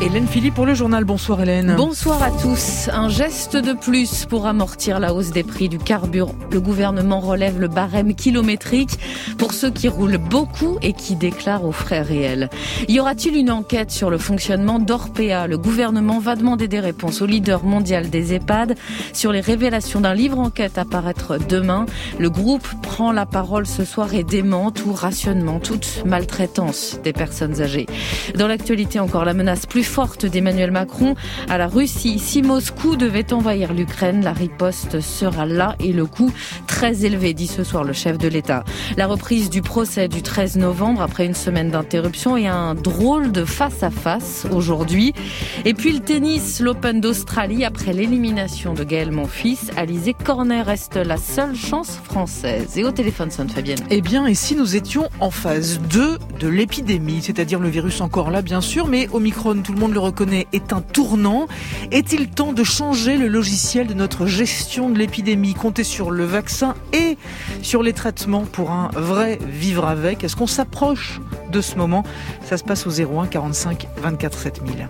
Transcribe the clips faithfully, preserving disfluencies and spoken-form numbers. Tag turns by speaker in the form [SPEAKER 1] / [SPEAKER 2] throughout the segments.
[SPEAKER 1] Hélène Philippe pour le journal. Bonsoir Hélène.
[SPEAKER 2] Bonsoir à tous. Un geste de plus pour amortir la hausse des prix du carburant. Le gouvernement relève le barème kilométrique pour ceux qui roulent beaucoup et qui déclarent aux frais réels. Y aura-t-il une enquête sur le fonctionnement d'Orpea ? Le gouvernement va demander des réponses au leader mondial des EHPAD sur les révélations d'un livre enquête à paraître demain. Le groupe prend la parole ce soir et dément tout rationnement, toute maltraitance des personnes âgées. Dans l'actualité encore, la menace plus forte d'Emmanuel Macron à la Russie. Si Moscou devait envahir l'Ukraine, la riposte sera là et le coût très élevé, dit ce soir le chef de l'État. La reprise du procès du treize novembre après une semaine d'interruption et un drôle de face-à-face aujourd'hui. Et puis le tennis, l'Open d'Australie après l'élimination de Gaël Monfils. Alizé Cornet reste la seule chance française. Et au téléphone sonne Fabienne.
[SPEAKER 1] Eh bien, et si nous étions en phase deux de l'épidémie, c'est-à-dire le virus encore là bien sûr, mais Omicron, tout le monde le reconnaît, est un tournant. Est-il temps de changer le logiciel de notre gestion de l'épidémie, compter sur le vaccin et sur les traitements pour un vrai vivre avec? Est-ce qu'on s'approche de ce moment? Ça se passe au zéro un quarante-cinq vingt-quatre sept mille.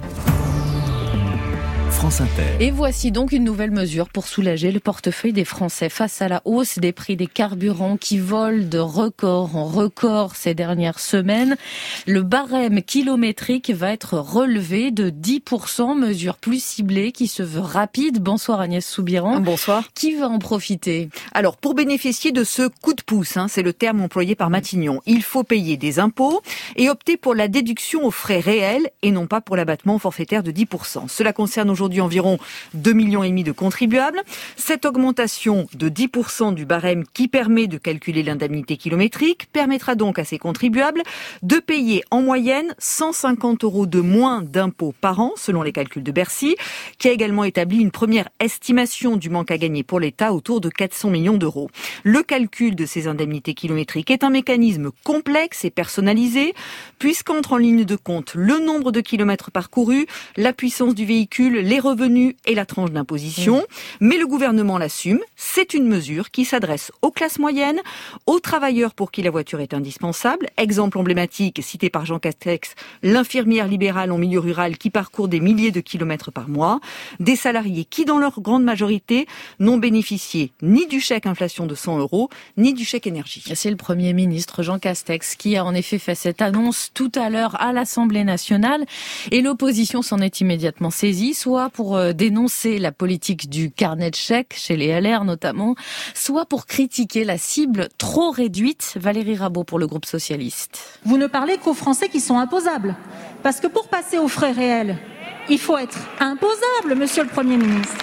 [SPEAKER 3] France Inter.
[SPEAKER 2] Et voici donc une nouvelle mesure pour soulager le portefeuille des Français face à la hausse des prix des carburants qui volent de record en record ces dernières semaines. Le barème kilométrique va être relevé de dix pour cent, mesure plus ciblée qui se veut rapide. Bonsoir Agnès Soubiran.
[SPEAKER 4] Bonsoir.
[SPEAKER 2] Qui va en profiter?
[SPEAKER 4] Alors, pour bénéficier de ce coup de pouce, hein, c'est le terme employé par Matignon, il faut payer des impôts et opter pour la déduction aux frais réels et non pas pour l'abattement forfaitaire de dix pour cent. Cela concerne aujourd'hui environ deux millions et demi de contribuables. Cette augmentation de dix pour cent du barème qui permet de calculer l'indemnité kilométrique permettra donc à ces contribuables de payer en moyenne cent cinquante euros de moins d'impôts par an, selon les calculs de Bercy, qui a également établi une première estimation du manque à gagner pour l'État autour de quatre cents millions d'euros. Le calcul de ces indemnités kilométriques est un mécanisme complexe et personnalisé, puisqu'entre en ligne de compte le nombre de kilomètres parcourus, la puissance du véhicule, les revenus et la tranche d'imposition. Mmh. Mais le gouvernement l'assume. C'est une mesure qui s'adresse aux classes moyennes, aux travailleurs pour qui la voiture est indispensable. Exemple emblématique cité par Jean Castex, l'infirmière libérale en milieu rural qui parcourt des milliers de kilomètres par mois. Des salariés qui, dans leur grande majorité, n'ont bénéficié ni du chèque inflation de cent euros, ni du chèque énergie.
[SPEAKER 2] C'est le Premier ministre Jean Castex qui a en effet fait cette annonce tout à l'heure à l'Assemblée nationale. Et l'opposition s'en est immédiatement saisie, soit pour dénoncer la politique du carnet de chèques, chez les L R notamment, soit pour critiquer la cible trop réduite. Valérie Rabault pour le groupe socialiste.
[SPEAKER 5] Vous ne parlez qu'aux Français qui sont imposables. Parce que pour passer aux frais réels, il faut être imposable, monsieur le Premier ministre.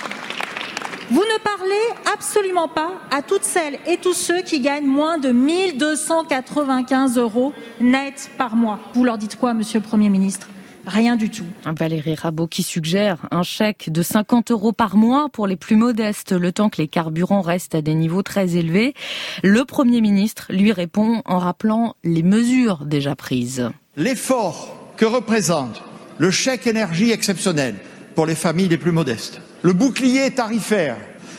[SPEAKER 5] Vous ne parlez absolument pas à toutes celles et tous ceux qui gagnent moins de mille deux cent quatre-vingt-quinze euros net par mois. Vous leur dites quoi, monsieur le Premier ministre ? Rien du tout.
[SPEAKER 2] Valérie Rabault qui suggère un chèque de cinquante euros par mois pour les plus modestes, le temps que les carburants restent à des niveaux très élevés. Le Premier ministre lui répond en rappelant les mesures déjà prises.
[SPEAKER 6] L'effort que représente le chèque énergie exceptionnel pour les familles les plus modestes, le bouclier tarifaire,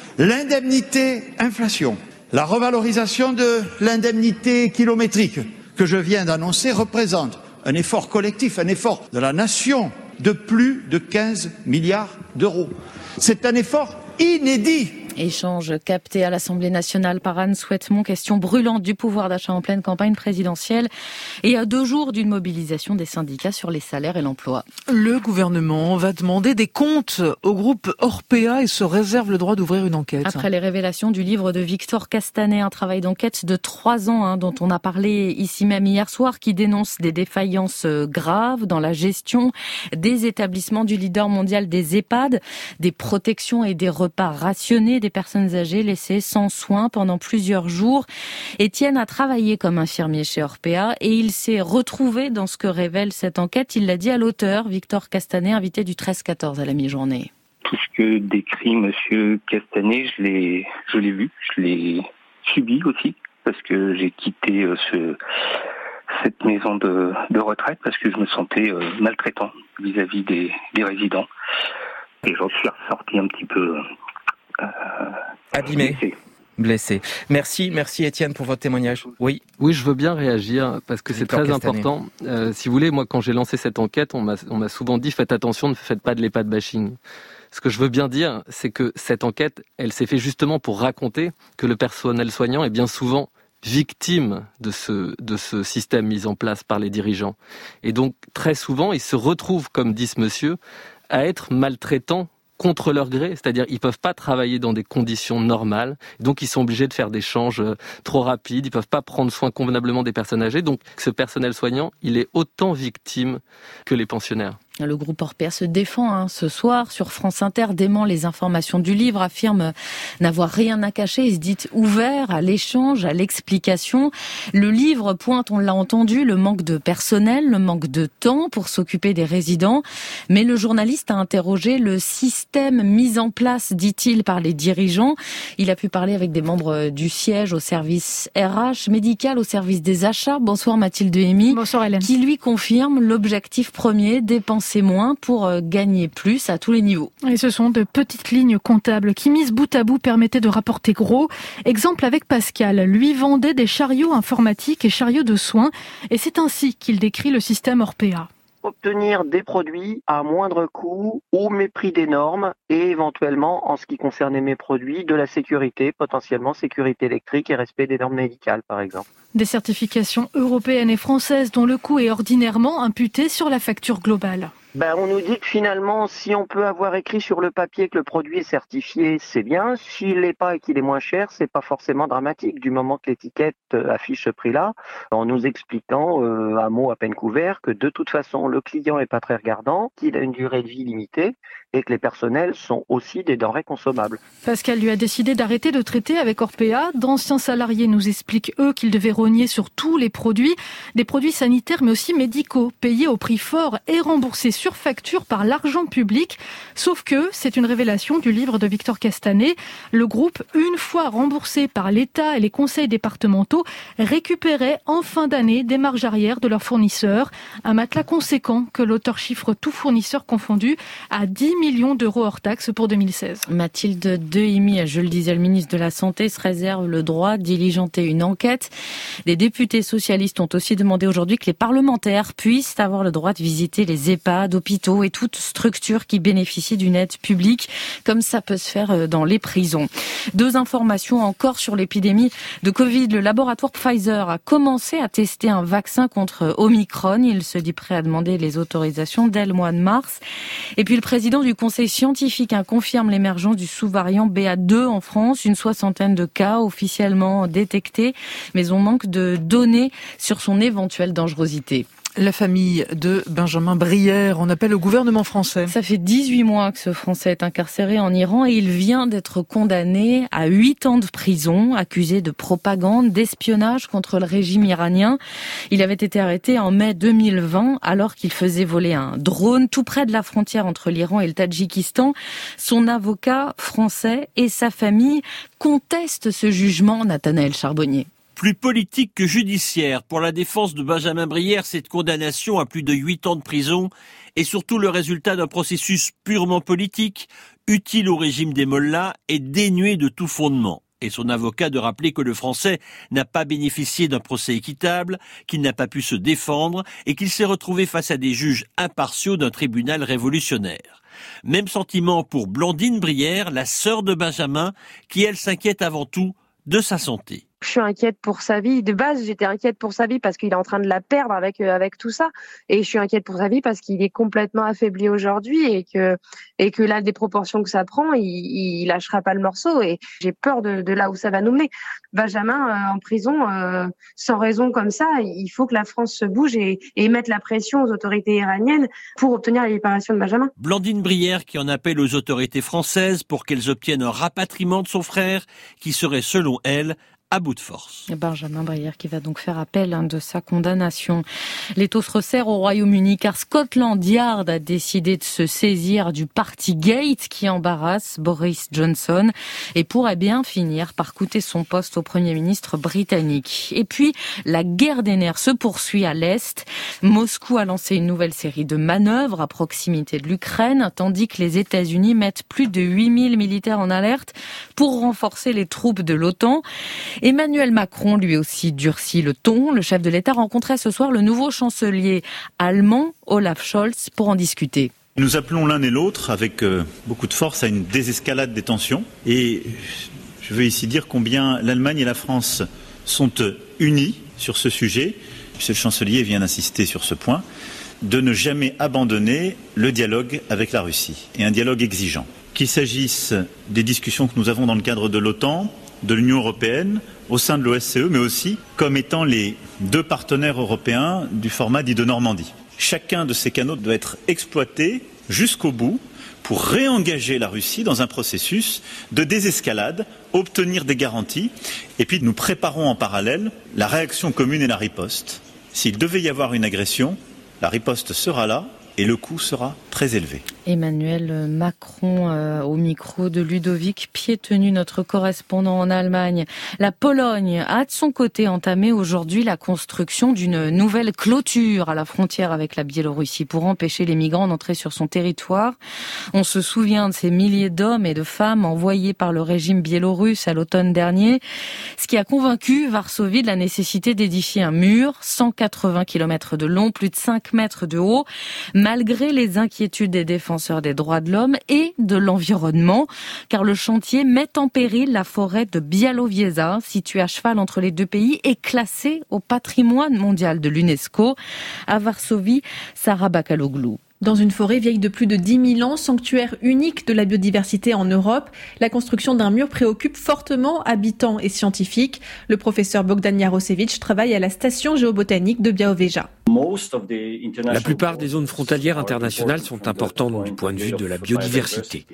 [SPEAKER 6] l'indemnité inflation, la revalorisation de l'indemnité kilométrique que je viens d'annoncer représente un effort collectif, un effort de la nation de plus de quinze milliards d'euros. C'est un effort inédit.
[SPEAKER 2] Échange capté à l'Assemblée nationale par Anne Souhaitemont, question brûlante du pouvoir d'achat en pleine campagne présidentielle et à deux jours d'une mobilisation des syndicats sur les salaires et l'emploi.
[SPEAKER 1] Le gouvernement va demander des comptes au groupe Orpea et se réserve le droit d'ouvrir une enquête.
[SPEAKER 2] Après les révélations du livre de Victor Castanet, un travail d'enquête de trois ans hein, dont on a parlé ici même hier soir, qui dénonce des défaillances graves dans la gestion des établissements du leader mondial des EHPAD, des protections et des repas rationnés, des personnes âgées laissées sans soins pendant plusieurs jours. Étienne a travaillé comme infirmier chez Orpea et il s'est retrouvé dans ce que révèle cette enquête. Il l'a dit à l'auteur, Victor Castanet, invité du treize quatorze à la mi-journée.
[SPEAKER 7] Tout ce que décrit Monsieur Castanet, je l'ai, je l'ai vu, je l'ai subi aussi, parce que j'ai quitté ce, cette maison de, de retraite parce que je me sentais maltraitant vis-à-vis des, des résidents. Et j'en suis ressorti un petit peu... Euh,
[SPEAKER 8] abîmé.
[SPEAKER 3] blessés. Merci, merci Étienne pour votre témoignage. Oui.
[SPEAKER 8] Oui, je veux bien réagir parce que c'est
[SPEAKER 3] Victor
[SPEAKER 8] très
[SPEAKER 3] Castanet.
[SPEAKER 8] important. Euh, si vous voulez, moi, quand j'ai lancé cette enquête, on m'a, on m'a souvent dit faites attention, ne faites pas de l'EHPAD bashing. Ce que je veux bien dire, c'est que cette enquête, elle s'est faite justement pour raconter que le personnel soignant est bien souvent victime de ce, de ce système mis en place par les dirigeants. Et donc, très souvent, ils se retrouvent, comme dit ce monsieur, à être maltraitants contre leur gré, c'est-à-dire ils peuvent pas travailler dans des conditions normales, donc ils sont obligés de faire des changes trop rapides, ils peuvent pas prendre soin convenablement des personnes âgées, donc ce personnel soignant, il est autant victime que les pensionnaires.
[SPEAKER 2] Le groupe Orpea se défend hein, ce soir sur France Inter, dément les informations du livre, affirme n'avoir rien à cacher et se dit ouvert à l'échange, à l'explication. Le livre pointe, on l'a entendu, le manque de personnel, le manque de temps pour s'occuper des résidents. Mais le journaliste a interrogé le système mis en place, dit-il, par les dirigeants. Il a pu parler avec des membres du siège au service R H, médical, au service des achats. Bonsoir Mathilde Hémy.
[SPEAKER 9] Bonsoir Hélène.
[SPEAKER 2] Qui lui confirme l'objectif premier, dépenser c'est moins pour gagner plus à tous les niveaux.
[SPEAKER 9] Et ce sont de petites lignes comptables qui, mises bout à bout, permettaient de rapporter gros. Exemple avec Pascal, lui vendait des chariots informatiques et chariots de soins, et c'est ainsi qu'il décrit le système Orpea.
[SPEAKER 10] Obtenir des produits à moindre coût, au mépris des normes et éventuellement, en ce qui concernait mes produits, de la sécurité, potentiellement sécurité électrique et respect des normes médicales par exemple.
[SPEAKER 9] Des certifications européennes et françaises dont le coût est ordinairement imputé sur la facture globale.
[SPEAKER 10] Ben, on nous dit que finalement, si on peut avoir écrit sur le papier que le produit est certifié, c'est bien. S'il l'est pas et qu'il est moins cher, c'est pas forcément dramatique. Du moment que l'étiquette affiche ce prix-là, en nous expliquant, euh, à mot à peine couvert, que de toute façon, le client est pas très regardant, qu'il a une durée de vie limitée et que les personnels sont aussi des denrées consommables.
[SPEAKER 9] Pascal lui a décidé d'arrêter de traiter avec Orpea. D'anciens salariés nous expliquent, eux, qu'ils devaient rogner sur tous les produits, des produits sanitaires mais aussi médicaux, payés au prix fort et remboursés sur facture par l'argent public. Sauf que, c'est une révélation du livre de Victor Castanet, le groupe, une fois remboursé par l'État et les conseils départementaux, récupérait en fin d'année des marges arrière de leurs fournisseurs. Un matelas conséquent que l'auteur chiffre tout fournisseur confondu à dix millions d'euros hors taxes pour deux mille seize.
[SPEAKER 2] Mathilde Dehimi, je le disais, le ministre de la Santé se réserve le droit de diligenter une enquête. Des députés socialistes ont aussi demandé aujourd'hui que les parlementaires puissent avoir le droit de visiter les EHPAD, hôpitaux et toute structure qui bénéficie d'une aide publique, comme ça peut se faire dans les prisons. Deux informations encore sur l'épidémie de Covid. Le laboratoire Pfizer a commencé à tester un vaccin contre Omicron. Il se dit prêt à demander les autorisations dès le mois de mars. Et puis le président du conseil scientifique hein, confirme l'émergence du sous-variant B A deux en France. Une soixantaine de cas officiellement détectés, mais on manque de données sur son éventuelle dangerosité.
[SPEAKER 1] La famille de Benjamin Brière en appelle au gouvernement français.
[SPEAKER 2] Ça fait dix-huit mois que ce Français est incarcéré en Iran et il vient d'être condamné à huit ans de prison, accusé de propagande, d'espionnage contre le régime iranien. Il avait été arrêté en mai deux mille vingt alors qu'il faisait voler un drone tout près de la frontière entre l'Iran et le Tadjikistan. Son avocat français et sa famille contestent ce jugement, Nathanaël Charbonnier.
[SPEAKER 11] Plus politique que judiciaire. Pour la défense de Benjamin Brière, cette condamnation à plus de huit ans de prison est surtout le résultat d'un processus purement politique, utile au régime des mollahs et dénué de tout fondement. Et son avocat de rappeler que le Français n'a pas bénéficié d'un procès équitable, qu'il n'a pas pu se défendre et qu'il s'est retrouvé face à des juges impartiaux d'un tribunal révolutionnaire. Même sentiment pour Blandine Brière, la sœur de Benjamin, qui elle s'inquiète avant tout de sa santé.
[SPEAKER 12] Je suis inquiète pour sa vie. De base, j'étais inquiète pour sa vie parce qu'il est en train de la perdre avec euh, avec tout ça. Et je suis inquiète pour sa vie parce qu'il est complètement affaibli aujourd'hui et que et que là, des proportions que ça prend, il, il lâchera pas le morceau. Et j'ai peur de, de là où ça va nous mener. Benjamin euh, en prison euh, sans raison comme ça. Il faut que la France se bouge et, et mette la pression aux autorités iraniennes pour obtenir la libération de Benjamin.
[SPEAKER 11] Blandine Brière qui en appelle aux autorités françaises pour qu'elles obtiennent un rapatriement de son frère qui serait, selon elle, à bout de force.
[SPEAKER 2] Benjamin Brière qui va donc faire appel hein, de sa condamnation. L'étau se resserre au Royaume-Uni car Scotland Yard a décidé de se saisir du Partygate qui embarrasse Boris Johnson et pourrait bien finir par coûter son poste au Premier ministre britannique. Et puis, la guerre des nerfs se poursuit à l'Est. Moscou a lancé une nouvelle série de manœuvres à proximité de l'Ukraine, tandis que les États-Unis mettent plus de huit mille militaires en alerte pour renforcer les troupes de l'OTAN. Emmanuel Macron, lui aussi, durcit le ton. Le chef de l'État rencontrait ce soir le nouveau chancelier allemand, Olaf Scholz, pour en discuter.
[SPEAKER 13] Nous appelons l'un et l'autre, avec euh, beaucoup de force, à une désescalade des tensions. Et je veux ici dire combien l'Allemagne et la France sont unis sur ce sujet. Monsieur le chancelier vient d'insister sur ce point, de ne jamais abandonner le dialogue avec la Russie, et un dialogue exigeant. Qu'il s'agisse des discussions que nous avons dans le cadre de l'OTAN, de l'Union européenne, au sein de l'O S C E, mais aussi comme étant les deux partenaires européens du format dit de Normandie. Chacun de ces canaux doit être exploité jusqu'au bout pour réengager la Russie dans un processus de désescalade, obtenir des garanties, et puis nous préparons en parallèle la réaction commune et la riposte. S'il devait y avoir une agression, la riposte sera là et le coût sera très élevé.
[SPEAKER 2] Emmanuel Macron euh, au micro de Ludovic Piétenu, notre correspondant en Allemagne. La Pologne a de son côté entamé aujourd'hui la construction d'une nouvelle clôture à la frontière avec la Biélorussie pour empêcher les migrants d'entrer sur son territoire. On se souvient de ces milliers d'hommes et de femmes envoyés par le régime biélorusse à l'automne dernier, ce qui a convaincu Varsovie de la nécessité d'édifier un mur, cent quatre-vingts kilomètres de long, plus de cinq mètres de haut, malgré les inquiétudes des défenseurs des droits de l'homme et de l'environnement, car le chantier met en péril la forêt de Białowieża, située à cheval entre les deux pays et classée au patrimoine mondial de l'UNESCO. À Varsovie, Sarah Bakaloglu.
[SPEAKER 14] Dans une forêt vieille de plus de dix mille ans, sanctuaire unique de la biodiversité en Europe, la construction d'un mur préoccupe fortement habitants et scientifiques. Le professeur Bogdan Jarosewicz travaille à la station géobotanique de Białowieża.
[SPEAKER 15] La plupart des zones frontalières internationales sont importantes du point de vue de la biodiversité.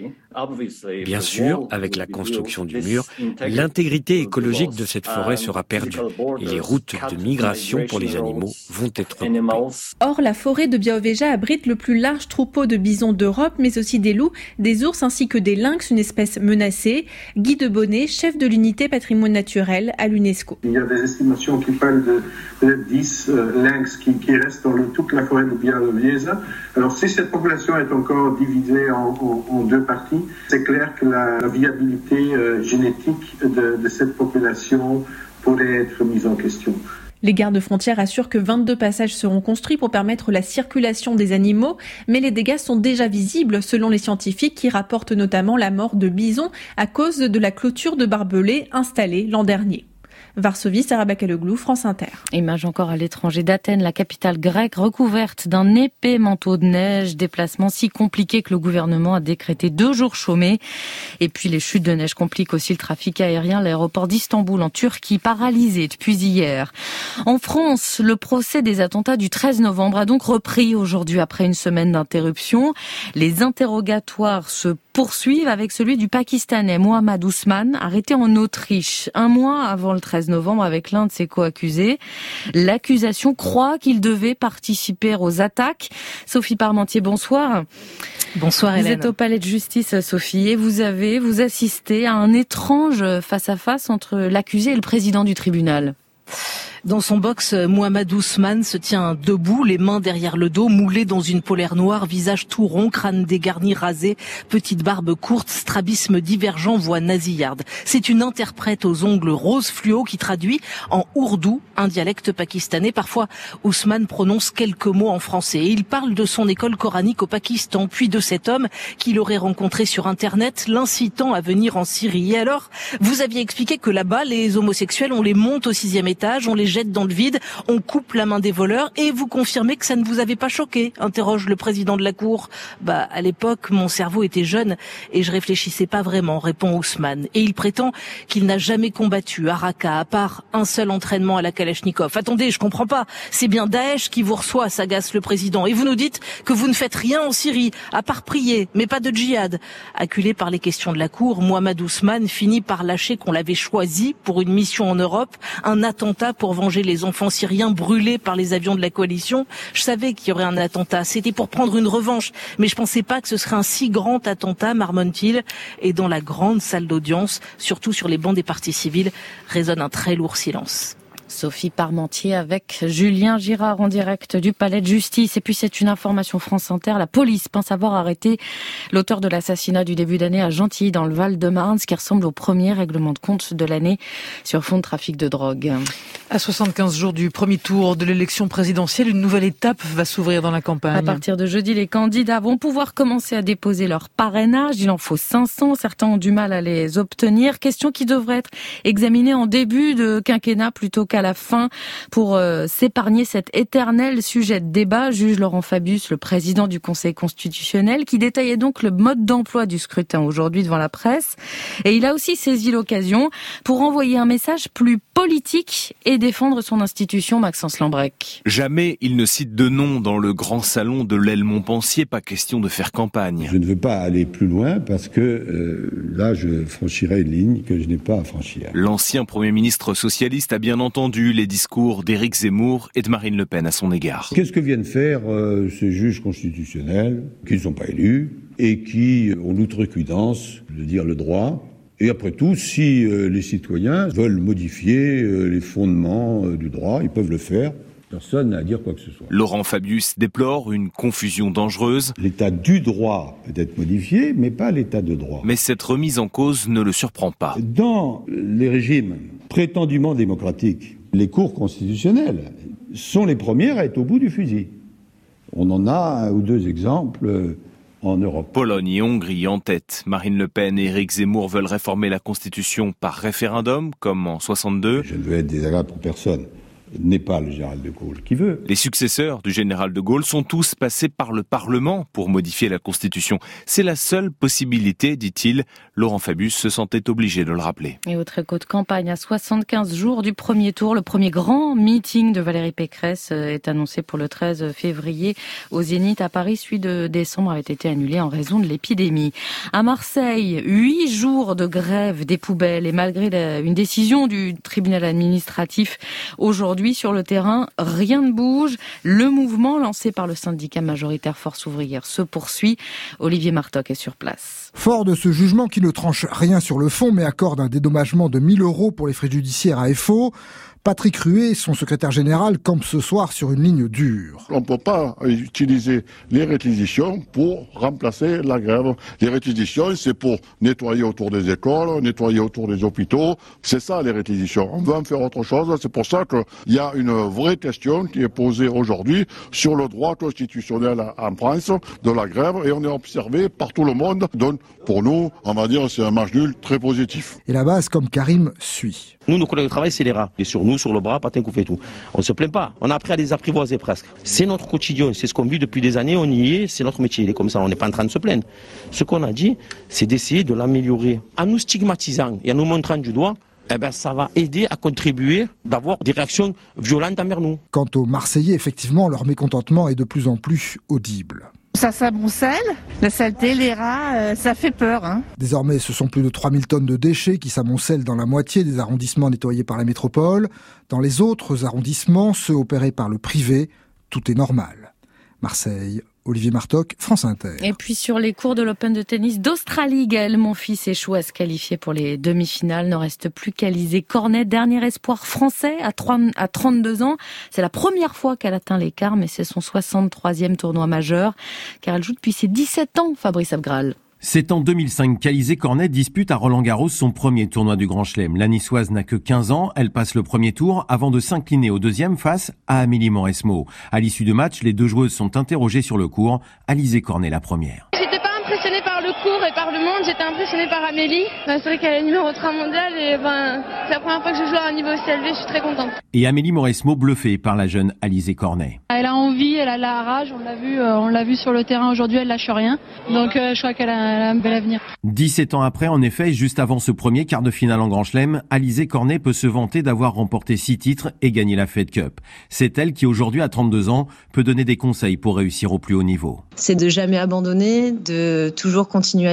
[SPEAKER 15] Bien sûr, avec la construction du mur, l'intégrité écologique de cette forêt sera perdue et les routes de migration pour les animaux vont être coupées.
[SPEAKER 14] Or, la forêt de Białowieża abrite le plus large troupeau de bisons d'Europe, mais aussi des loups, des ours ainsi que des lynx, une espèce menacée. Guy Debonnet, chef de l'unité patrimoine naturel à l'UNESCO.
[SPEAKER 16] Il y a des estimations qui parlent de, de dix euh, lynx qui, qui restent dans le, toute la forêt de Białowieża. Alors si cette population est encore divisée en, en, en deux parties, c'est clair que la, la viabilité euh, génétique de, de cette population pourrait être mise en question.
[SPEAKER 14] Les gardes-frontières assurent que vingt-deux passages seront construits pour permettre la circulation des animaux, mais les dégâts sont déjà visibles selon les scientifiques qui rapportent notamment la mort de bisons à cause de la clôture de barbelés installée l'an dernier. Varsovie, Sarah Bakaloglu, France Inter.
[SPEAKER 2] Image encore à l'étranger d'Athènes, la capitale grecque recouverte d'un épais manteau de neige, déplacement si compliqué que le gouvernement a décrété deux jours chômés. Et puis les chutes de neige compliquent aussi le trafic aérien. L'aéroport d'Istanbul en Turquie paralysé depuis hier. En France, le procès des attentats du treize novembre a donc repris aujourd'hui après une semaine d'interruption. Les interrogatoires se poursuivent avec celui du Pakistanais Mohamed Ousmane, arrêté en Autriche un mois avant le treize novembre avec l'un de ses co-accusés. L'accusation croit qu'il devait participer aux attaques. Sophie Parmentier, bonsoir.
[SPEAKER 17] Bonsoir Hélène.
[SPEAKER 2] Vous êtes au palais de justice, Sophie, et vous avez, vous assistez à un étrange face-à-face entre l'accusé et le président du tribunal.
[SPEAKER 17] Dans son box, Mohamed Ousmane se tient debout, les mains derrière le dos, moulé dans une polaire noire, visage tout rond, crâne dégarni, rasé, petite barbe courte, strabisme divergent, voix nasillarde. C'est une interprète aux ongles rose fluo qui traduit en ourdou, un dialecte pakistanais. Parfois, Ousmane prononce quelques mots en français. Et il parle de son école coranique au Pakistan, puis de cet homme qu'il aurait rencontré sur Internet, l'incitant à venir en Syrie. Et alors, vous aviez expliqué que là-bas, les homosexuels, on les monte au sixième étage, on les jette dans le vide, on coupe la main des voleurs, et vous confirmez que ça ne vous avait pas choqué, interroge le président de la cour. Bah, à l'époque, mon cerveau était jeune et je réfléchissais pas vraiment, répond Ousmane. Et il prétend qu'il n'a jamais combattu à Raqqa, à part un seul entraînement à la Kalachnikov. Attendez, je comprends pas. C'est bien Daesh qui vous reçoit, s'agace le président. Et vous nous dites que vous ne faites rien en Syrie, à part prier, mais pas de djihad. Acculé par les questions de la cour, Mohamed Ousmane finit par lâcher qu'on l'avait choisi pour une mission en Europe, un attentat pour venger les enfants syriens brûlés par les avions de la coalition. Je savais qu'il y aurait un attentat. C'était pour prendre une revanche. Mais je pensais pas que ce serait un si grand attentat, marmonne-t-il. Et dans la grande salle d'audience, surtout sur les bancs des partis civils, résonne un très lourd silence.
[SPEAKER 2] Sophie Parmentier avec Julien Girard en direct du palais de justice. Et puis c'est une information France Inter. La police pense avoir arrêté l'auteur de l'assassinat du début d'année à Gentilly dans le Val-de-Marne, ce qui ressemble au premier règlement de compte de l'année sur fond de trafic de drogue.
[SPEAKER 1] À soixante-quinze jours du premier tour de l'élection présidentielle, une nouvelle étape va s'ouvrir dans la campagne.
[SPEAKER 2] À partir de jeudi, les candidats vont pouvoir commencer à déposer leur parrainage. Il en faut cinq cents. Certains ont du mal à les obtenir. Question qui devrait être examinée en début de quinquennat plutôt qu'à la fin pour euh, s'épargner cet éternel sujet de débat, juge Laurent Fabius, le président du Conseil constitutionnel, qui détaillait donc le mode d'emploi du scrutin aujourd'hui devant la presse. Et il a aussi saisi l'occasion pour envoyer un message plus politique et défendre son institution, Maxence Lambrec.
[SPEAKER 18] Jamais il ne cite de nom dans le grand salon de l'aile Montpensier, pas question de faire campagne.
[SPEAKER 19] Je ne veux pas aller plus loin parce que euh, là je franchirais une ligne que je n'ai pas à franchir.
[SPEAKER 18] L'ancien Premier ministre socialiste a bien entendu les discours d'Éric Zemmour et de Marine Le Pen à son égard.
[SPEAKER 19] Qu'est-ce que viennent faire euh, ces juges constitutionnels qui ne sont pas élus et qui ont l'outrecuidance de dire le droit? Et après tout, si euh, les citoyens veulent modifier euh, les fondements euh, du droit, ils peuvent le faire. Personne n'a à dire quoi que ce soit.
[SPEAKER 18] Laurent Fabius déplore une confusion dangereuse.
[SPEAKER 19] L'état du droit peut être modifié, mais pas l'état de droit.
[SPEAKER 18] Mais cette remise en cause ne le surprend pas.
[SPEAKER 19] Dans les régimes prétendument démocratiques, les cours constitutionnelles sont les premières à être au bout du fusil. On en a un ou deux exemples en Europe.
[SPEAKER 18] Pologne et Hongrie en tête. Marine Le Pen et Éric Zemmour veulent réformer la Constitution par référendum, comme en soixante-deux.
[SPEAKER 19] Je ne veux être désagréable pour personne. N'est pas le général de Gaulle qui veut.
[SPEAKER 18] Les successeurs du général de Gaulle sont tous passés par le Parlement pour modifier la Constitution. C'est la seule possibilité, dit-il. Laurent Fabius se sentait obligé de le rappeler.
[SPEAKER 2] Et autre écho de campagne, à soixante-quinze jours du premier tour, le premier grand meeting de Valérie Pécresse est annoncé pour le treize février au Zénith à Paris. Celui de décembre avait été annulé en raison de l'épidémie. À Marseille, huit jours de grève des poubelles et malgré la, une décision du tribunal administratif aujourd'hui, sur le terrain, rien ne bouge. Le mouvement lancé par le syndicat majoritaire Force ouvrière se poursuit. Olivier Martoc est sur place.
[SPEAKER 20] Fort de ce jugement qui ne tranche rien sur le fond mais accorde un dédommagement de mille euros pour les frais judiciaires à F O, Patrick Ruet, son secrétaire général, campe ce soir sur une ligne dure.
[SPEAKER 21] On ne peut pas utiliser les réquisitions pour remplacer la grève. Les réquisitions, c'est pour nettoyer autour des écoles, nettoyer autour des hôpitaux. C'est ça les réquisitions. On veut en faire autre chose. C'est pour ça qu'il y a une vraie question qui est posée aujourd'hui sur le droit constitutionnel en France de la grève et on est observé par tout le monde. Donc pour nous, on va dire c'est un match nul très positif.
[SPEAKER 20] Et la base, comme Karim, suit.
[SPEAKER 22] Nous, nos collègues de travail, c'est les rats. Et sur nous, sur le bras, patin couffé et tout. On ne se plaint pas. On a appris à les apprivoiser presque. C'est notre quotidien. C'est ce qu'on vit depuis des années. On y est. C'est notre métier. Il est comme ça. On n'est pas en train de se plaindre. Ce qu'on a dit, c'est d'essayer de l'améliorer. En nous stigmatisant et en nous montrant du doigt, eh ben, ça va aider à contribuer d'avoir des réactions violentes envers nous.
[SPEAKER 20] Quant aux Marseillais, effectivement, leur mécontentement est de plus en plus audible.
[SPEAKER 23] Ça s'amoncelle, la saleté, les rats, euh, ça fait peur. Hein.
[SPEAKER 20] Désormais, ce sont plus de trois mille tonnes de déchets qui s'amoncellent dans la moitié des arrondissements nettoyés par la métropole. Dans les autres arrondissements, ceux opérés par le privé, tout est normal. Marseille, Olivier Martoc, France Inter.
[SPEAKER 2] Et puis sur les cours de l'Open de tennis d'Australie, Gaël Monfils échoue à se qualifier pour les demi-finales. Ne reste plus qu'Alizé Cornet, dernier espoir français à trente-deux ans. C'est la première fois qu'elle atteint l'écart, mais c'est son soixante-troisième tournoi majeur, car elle joue depuis ses dix-sept ans, Fabrice Abgral.
[SPEAKER 24] C'est en deux mille cinq qu'Alizé Cornet dispute à Roland-Garros son premier tournoi du Grand Chelem. La Niçoise n'a que quinze ans, elle passe le premier tour avant de s'incliner au deuxième face à Amélie Mauresmo. À l'issue du match, les deux joueuses sont interrogées sur le court. Alizé Cornet la première.
[SPEAKER 25] J'étais pas impressionnée par le cours et par le monde, j'étais impressionnée par Amélie. C'est vrai qu'elle est numéro trois mondial et ben, c'est la première fois que je joue à un niveau aussi élevé, je suis très contente.
[SPEAKER 24] Et Amélie Mauresmo bluffée par la jeune Alizé Cornet.
[SPEAKER 26] Elle a envie, elle a la rage, on l'a vu, euh, on l'a vu sur le terrain aujourd'hui, elle lâche rien. Donc euh, je crois qu'elle a, elle a un bel avenir.
[SPEAKER 24] dix-sept ans après, en effet, juste avant ce premier quart de finale en Grand Chelem, Alizé Cornet peut se vanter d'avoir remporté six titres et gagné la Fed Cup. C'est elle qui aujourd'hui, à trente-deux ans, peut donner des conseils pour réussir au plus haut niveau.
[SPEAKER 27] C'est de jamais abandonner, de toujours continuer à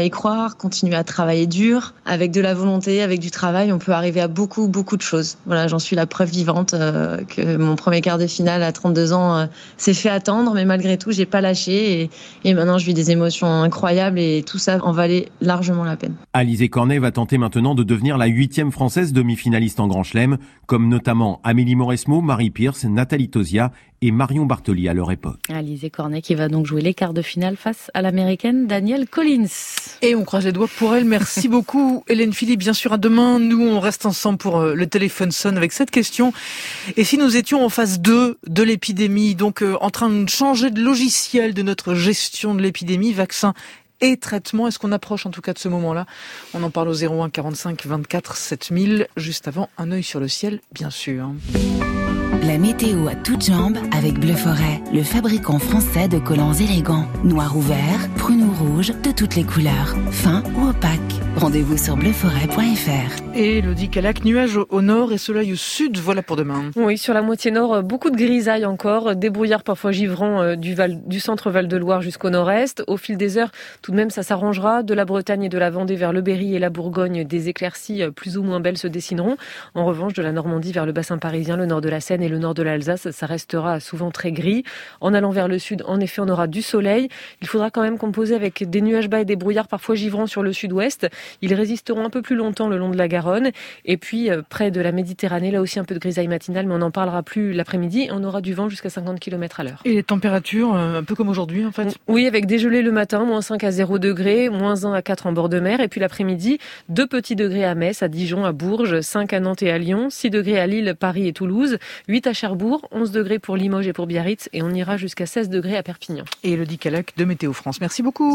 [SPEAKER 3] y croire, continuer à travailler dur. Avec de la volonté, avec du travail, on peut arriver à beaucoup, beaucoup de choses. Voilà, j'en suis la preuve vivante euh, que mon premier quart de finale à trente-deux ans euh, s'est fait attendre, mais malgré tout, j'ai pas lâché et, et maintenant je vis des émotions incroyables et tout ça en valait largement la peine.
[SPEAKER 24] Alizé Cornet va tenter maintenant de devenir la huitième française demi-finaliste en Grand Chelem, comme notamment Amélie Mauresmo, Marie Pierce, Nathalie Tauziat et Marion Bartoli à leur époque.
[SPEAKER 2] Alizé Cornet qui va donc jouer les quarts de finale face à l'américaine Danielle Collins.
[SPEAKER 1] Et on croise les doigts pour elle. Merci beaucoup Hélène Philippe. Bien sûr, à demain, nous on reste ensemble pour le téléphone sonne avec cette question. Et si nous étions en phase deux de l'épidémie, donc euh, en train de changer de logiciel de notre gestion de l'épidémie, vaccin et traitement, est-ce qu'on approche en tout cas de ce moment-là? On en parle au zéro un quarante-cinq vingt-quatre sept mille, juste avant un œil sur le ciel, bien sûr.
[SPEAKER 4] La météo à toutes jambes avec Bleu Forêt, le fabricant français de collants élégants. Noir ou vert, prune ou rouge, de toutes les couleurs. Fin ou opaque. Rendez-vous sur bleu forêt point f r.
[SPEAKER 1] Et Elodie Calac, nuages au nord et soleil au sud, voilà pour demain.
[SPEAKER 5] Oui, sur la moitié nord, beaucoup de grisailles encore, des brouillards parfois givrants du, Val, du centre Val-de-Loire jusqu'au nord-est. Au fil des heures, tout de même, ça s'arrangera. De la Bretagne et de la Vendée vers le Berry et la Bourgogne, des éclaircies plus ou moins belles se dessineront. En revanche, de la Normandie vers le bassin parisien, le nord de la Seine et le nord de l'Alsace, ça restera souvent très gris. En allant vers le sud, en effet, on aura du soleil. Il faudra quand même composer avec des nuages bas et des brouillards parfois givrants sur le sud-ouest. Ils résisteront un peu plus longtemps le long de la Garonne. Et puis, euh, près de la Méditerranée, là aussi un peu de grisaille matinale, mais on n'en parlera plus l'après-midi. On aura du vent jusqu'à cinquante kilomètres à l'heure.
[SPEAKER 1] Et les températures, euh, un peu comme aujourd'hui, en fait?
[SPEAKER 5] Oui, avec des gelées le matin, moins cinq à zéro degrés, moins un à quatre en bord de mer. Et puis l'après-midi, deux petits degrés à Metz, à Dijon, à Bourges, cinq à Nantes et à Lyon, six degrés à Lille, Paris et Toulouse, huit à Cherbourg, onze degrés pour Limoges et pour Biarritz, et on ira jusqu'à seize degrés à Perpignan.
[SPEAKER 1] Et Elodie Calac de Météo France. Merci beaucoup.